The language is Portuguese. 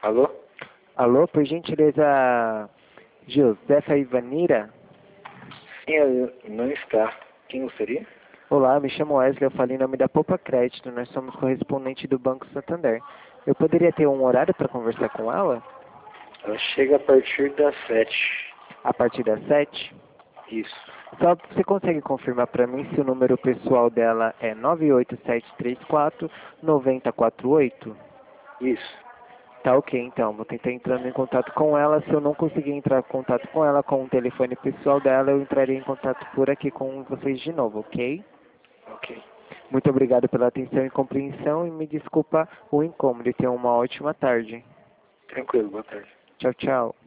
Alô? Alô, por gentileza, Josefa Ivanira? Sim, ela não está. Quem gostaria? Olá, me chamo Wesley, eu falo em nome da Poupa Crédito, nós somos correspondente do Banco Santander. Eu poderia ter um horário para conversar com ela? Ela chega a partir das 7. A partir das 7? Isso. Só você consegue confirmar para mim se o número pessoal dela é 98734-9048? Isso. Tá ok, então. Vou tentar entrando em contato com ela. Se eu não conseguir entrar em contato com ela com o telefone pessoal dela, eu entrarei em contato por aqui com vocês de novo, ok? Ok. Muito obrigado pela atenção e compreensão e me desculpa o incômodo e tenha uma ótima tarde. Tranquilo, boa tarde. Tchau, tchau.